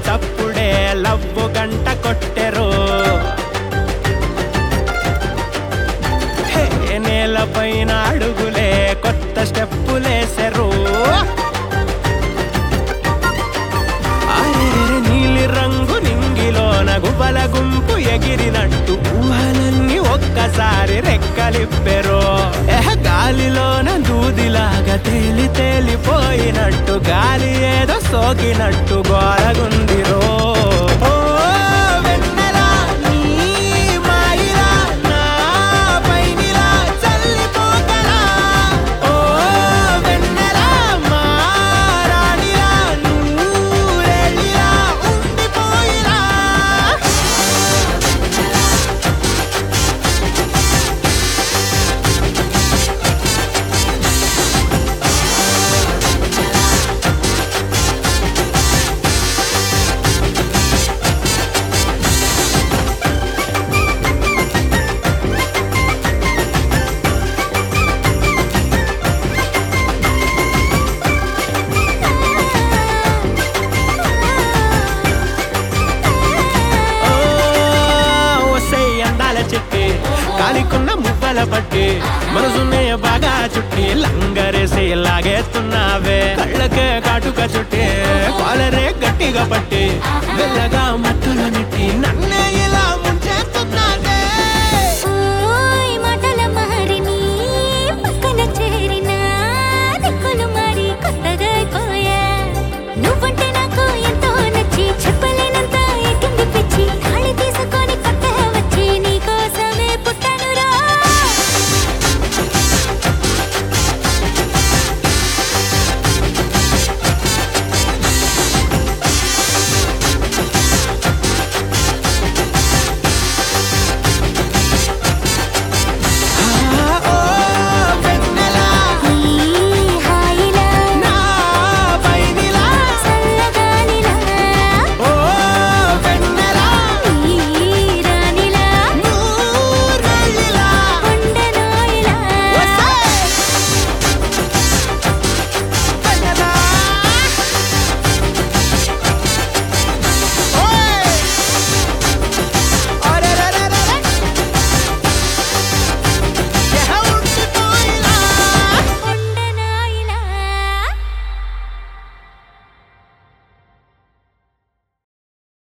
చప్పుడే love గంట కొట్టెరు నేల పైన అడుగులే కొత్త స్టెప్పులేసెరు నీలి రంగు నింగిలోన గువ్వల గుంపు ఎగిరినట్టు ఊహలన్నీ ఒక్కసారి రెక్కలిప్పెరు గాలిలోన దూదిలాగా తేలి తేలిపోయినట్టు గాలి ఏదో సోకినట్టు గోరగుందిరో చెట్టి కాలికున్న మువ్వల పట్టి మనసునే బాగా చుట్టి లంగరేసి లాగేస్తున్నావే కళ్ళకే కాటుక చుట్టి కాలరే గట్టిగా పట్టి వెళ్ళగా మత్తుల నెట్టి